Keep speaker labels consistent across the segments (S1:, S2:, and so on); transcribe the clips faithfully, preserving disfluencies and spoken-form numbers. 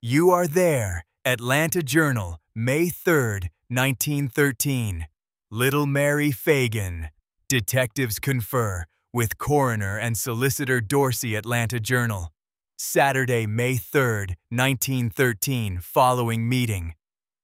S1: You Are There, Atlanta Journal, May third, nineteen thirteen. Little Mary Fagan. Detectives confer with coroner and solicitor Dorsey, Atlanta Journal. Saturday, May third, nineteen thirteen, following meeting.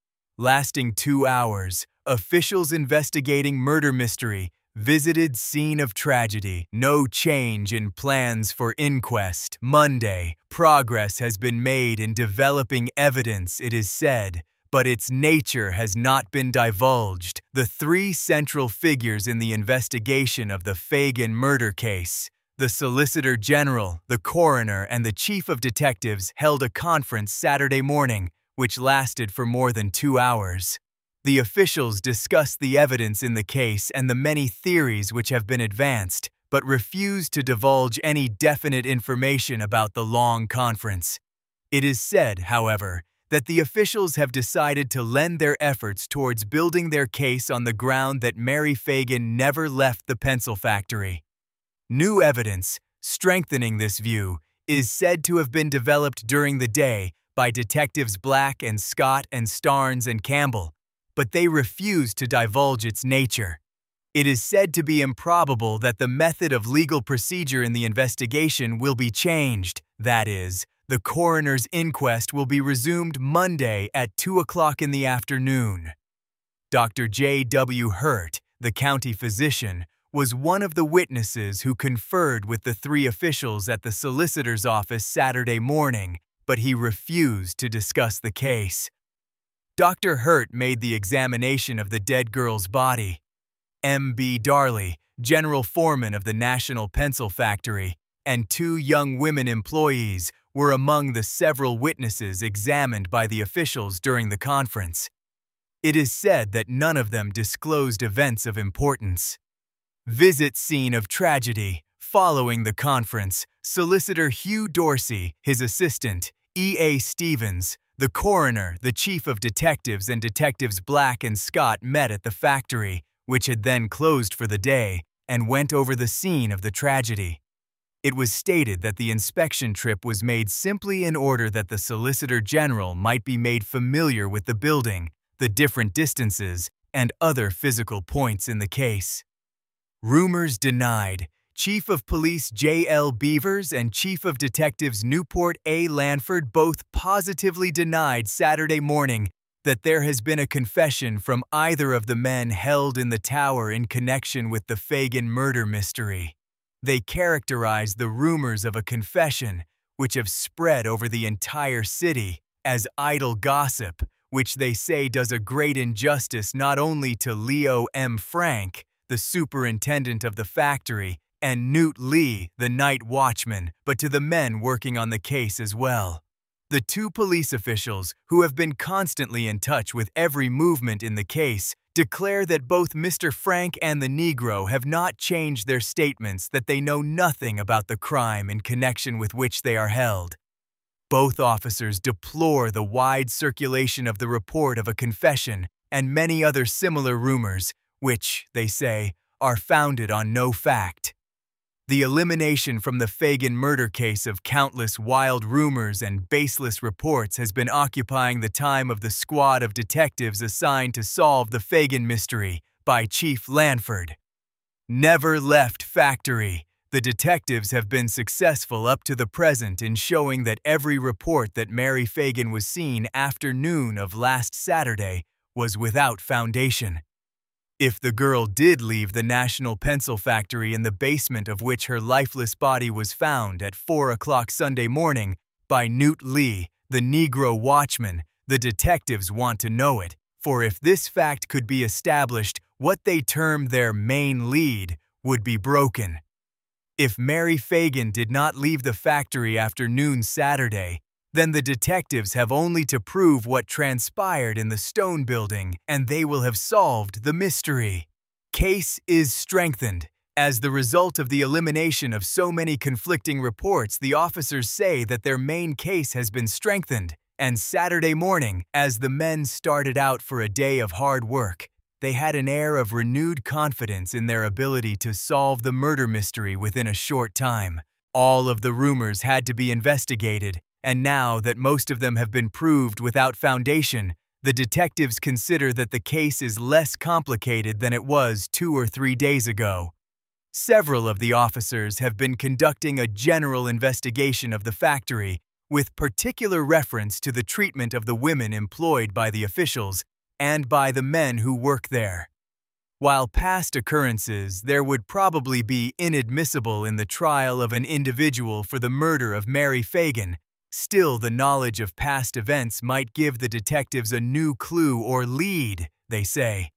S1: Lasting two hours, officials investigating murder mystery visited scene of tragedy. No change in plans for inquest. Monday, progress has been made in developing evidence, it is said, but its nature has not been divulged. The three central figures in the investigation of the Fagan murder case, the Solicitor General, the coroner, and the Chief of Detectives, held a conference Saturday morning, which lasted for more than two hours. The officials discussed the evidence in the case and the many theories which have been advanced, but refused to divulge any definite information about the long conference. It is said, however, that the officials have decided to lend their efforts towards building their case on the ground that Mary Fagan never left the pencil factory. New evidence, strengthening this view, is said to have been developed during the day by Detectives Black and Scott and Starnes and Campbell, but they refuse to divulge its nature. It is said to be improbable that the method of legal procedure in the investigation will be changed. That is, the coroner's inquest will be resumed Monday at two o'clock in the afternoon. Doctor J W Hurt, the county physician, was one of the witnesses who conferred with the three officials at the solicitor's office Saturday morning, but he refused to discuss the case. Doctor Hurt made the examination of the dead girl's body. M B Darley, general foreman of the National Pencil Factory, and two young women employees were among the several witnesses examined by the officials during the conference. It is said that none of them disclosed events of importance. Visit scene of tragedy. Following the conference, Solicitor Hugh Dorsey, his assistant, E A Stevens, the coroner, the chief of detectives, and Detectives Black and Scott met at the factory, which had then closed for the day, and went over the scene of the tragedy. It was stated that the inspection trip was made simply in order that the Solicitor General might be made familiar with the building, the different distances, and other physical points in the case. Rumors denied. Chief of Police J L Beavers and Chief of Detectives Newport A. Lanford both positively denied Saturday morning that there has been a confession from either of the men held in the tower in connection with the Fagan murder mystery. They characterized the rumors of a confession, which have spread over the entire city, as idle gossip, which they say does a great injustice not only to Leo M. Frank, the superintendent of the factory, and Newt Lee, the night watchman, but to the men working on the case as well. The two police officials, who have been constantly in touch with every movement in the case, declare that both Mister Frank and the Negro have not changed their statements that they know nothing about the crime in connection with which they are held. Both officers deplore the wide circulation of the report of a confession and many other similar rumors, which, they say, are founded on no fact. The elimination from the Fagan murder case of countless wild rumors and baseless reports has been occupying the time of the squad of detectives assigned to solve the Fagan mystery by Chief Lanford. Never left factory. The detectives have been successful up to the present in showing that every report that Mary Fagan was seen after noon of last Saturday was without foundation. If the girl did leave the National Pencil Factory in the basement of which her lifeless body was found at four o'clock Sunday morning by Newt Lee, the Negro watchman, the detectives want to know it, for if this fact could be established, what they term their main lead would be broken. If Mary Fagan did not leave the factory after noon Saturday, then the detectives have only to prove what transpired in the stone building, and they will have solved the mystery. Case is strengthened. As the result of the elimination of so many conflicting reports, the officers say that their main case has been strengthened, and Saturday morning, as the men started out for a day of hard work, they had an air of renewed confidence in their ability to solve the murder mystery within a short time. All of the rumors had to be investigated, and now that most of them have been proved without foundation, the detectives consider that the case is less complicated than it was two or three days ago. Several of the officers have been conducting a general investigation of the factory, with particular reference to the treatment of the women employed by the officials and by the men who work there. While past occurrences there would probably be inadmissible in the trial of an individual for the murder of Mary Fagan, still the knowledge of past events might give the detectives a new clue or lead, they say.